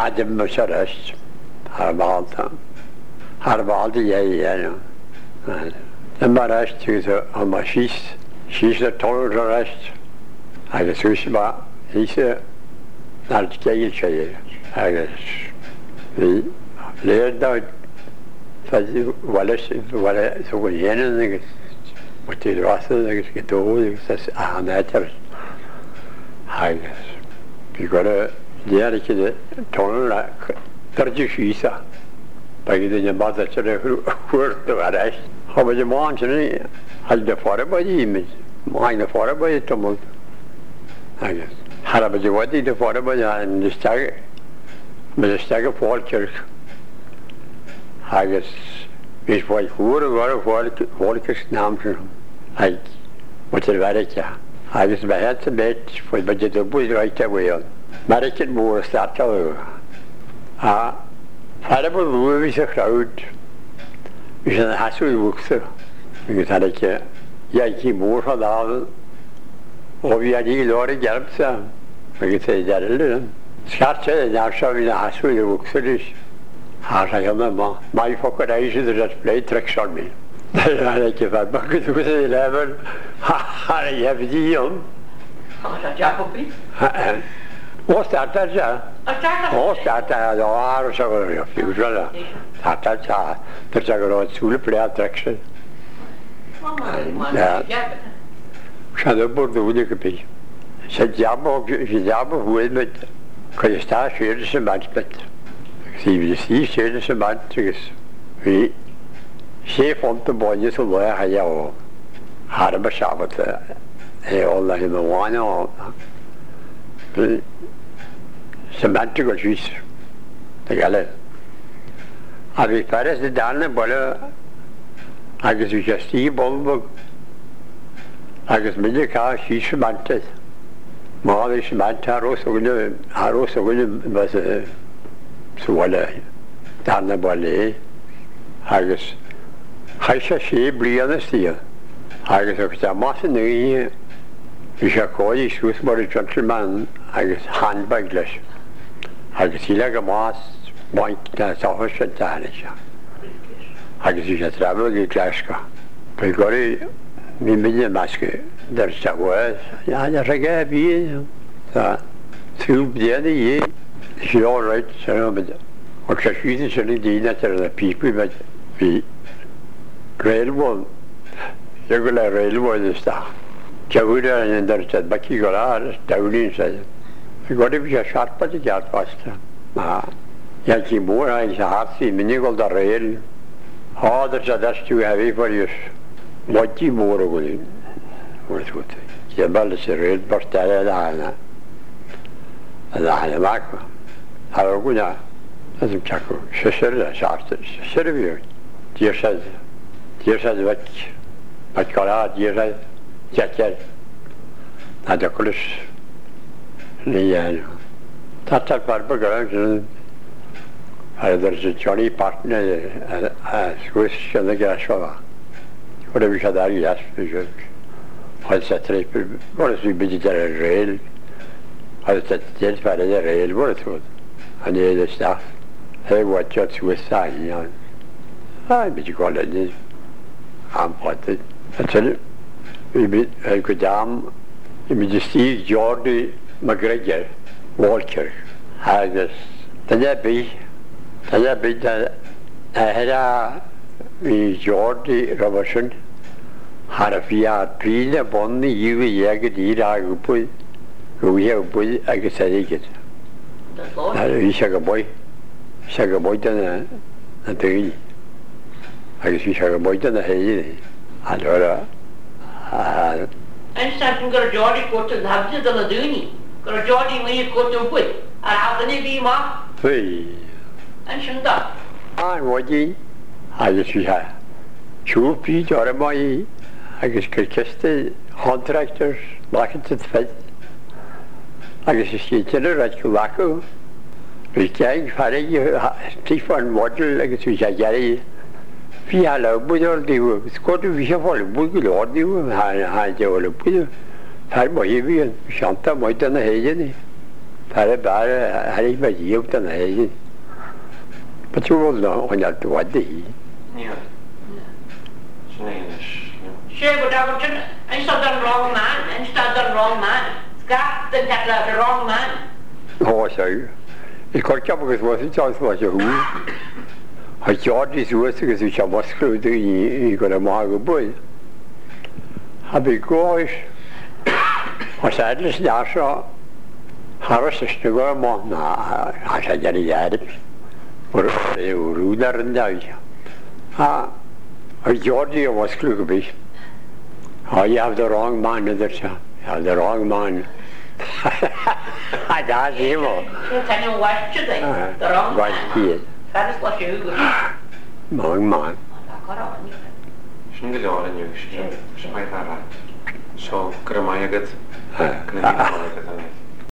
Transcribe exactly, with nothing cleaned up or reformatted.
عدم مشارش هربالتا هربالتا یه یه لما رشت تو اما شیش شیش طول رشت اگه سوش با هیچ نرجگیل شده اگه لیر داد فازی ولش ولا سوق یه نگه متی راسته نگه که دو نگه سس اهانت هست اگه بیکاره دیاری که طول درجه شیسا باقی دنیا باز چرا خورد و رشت خب اگه ما همچنین از دفاره باید ما این دفاره باید تو ملد اگه هر بجه وادی دفاره باید مدشتاق مدشتاق فال کرد اگه بیش باید خور و فال فال کرد نام شدم اگه مترواره که اگه باید بیت باید بجه دو بود رایتا باید مرکت بود استارتا بود ها فعلا بود بود بیشه خراود بیشتر حسوی بکسه میگه تره که یکی مور ها دال و بیادی لاره گرم سم میگه تی دارلم شرط چه نرشا بیده حسوی بکسهش هر شکم ما مایی فکر ایشی درست پلی ترکشان می داره که فرما کدو کسی لیبر هر یفدی هم آشا جا کپی؟ او ستارتر جا او ستارتر جا آرو شکر بیافتی کجا ستارتر جا در شکر سول پلی ترکشن شده برده بوده که پی شجابه شجابه هوید بد کجستا شیرش بند بد سیبیسی شیرش بند چیز وی شیف انت باید تو لای حیا و هر بشابت ای الله نوانه سمت کجیس تگاله ابی فرس دارن بالا اگه سوچستی بول بگ اگه میگه که شیش منتد مالش منت هر سوگل هر سوگل بس سواله دارن باله اگه هایش شی بریانستیه اگه سوکتا ماس نگی بیشکوی شوس باری جنتلمن اگه هند بگلش اگه سیلگ ماس بانک نسافش دهنشا اگه سیشه ترابه گیلش که پیکاری میبینه ماسکه در شکوه یعنی رگه بیه تا سوب دیده یه شیران رایت سرم بده و کشویده شنی دینه ترده پیپی بده بی ریل بول یکل ریل بول دستا جووره در چند بکی گلار دولین شده پیکاری بیشه شرط بده گرد باسته یکی مور های شهرسی منی گل در ریل ها در چدش توی هوی پریش مجی مورو گلی مورد بود یه بلش ریل برتره دهنه دهنه مکو هر گونه ازم چکو ششر شارت ششر بیاد دیر شد دیر شد بک بکارا دیر شد جکر نده کلش نیه تاتر پر بگرم شدن هر درجه چانی پارتنر سویس شده گرشوا ولی بیشه داری هست بشد هر ستره پر برسی بیدی در ریل هر ستره پرده ریل برد بود هنی دسته هی وچه سویس ساییان های بیدی کالنی هم خواهد اصلا ای کدام بیدی ستیو جوردی مگرگر والکر هر تنها بی تنها بی هرا وی جوردی روشن حرفیات پیل بانی یوی یک دیر آگو پود گویه پود اگه سری کد وی شگا بای شگا بای تنها نتگی اگه شی شگا بای تنها هیی حالا انسان تونگر جوردی کوتو نبزه دل دونی کر جوردی می کوتو پود ارادنی بی ما وی انشان دا آن وجی اگه شی ها چوب بی جاره مایی اگه کرکسته کانترکتر باکت تفید اگه شی چنه رد کو باکو بیچاره فرقی تیفان مدل اگه شی جاری فی حالا بودار دیو اسکوتو ویشه فال بود لور دیو ها ها جوال بود فر مایی بیان شانتا مایتانه هیجنی bara bara har ich mal hier dann hey. Patrol no on al to adi. Ja. Sneidish. She would have been, I saw the wrong man, and saw the wrong man. Scott, the the wrong man. Ho so. Ich konnte aber was ich aus was so. Hat ja die so ist es ich was gerade ich gerade mal geboren. Habe ich gehört. Was eigentlich da schon. Harus istiga ma na aşağı yarı. Or ruder da ya. Ha, Georgie was klug bist. Ha, you have the wrong man there, sir. You have the wrong man. I don't know. Can you watch today? The wrong Right man. here. That is what you do. Wrong man. Şimdi de var ne? Şimdi şimdi hayır. So, kırmaya git. Ha. Kırmaya git.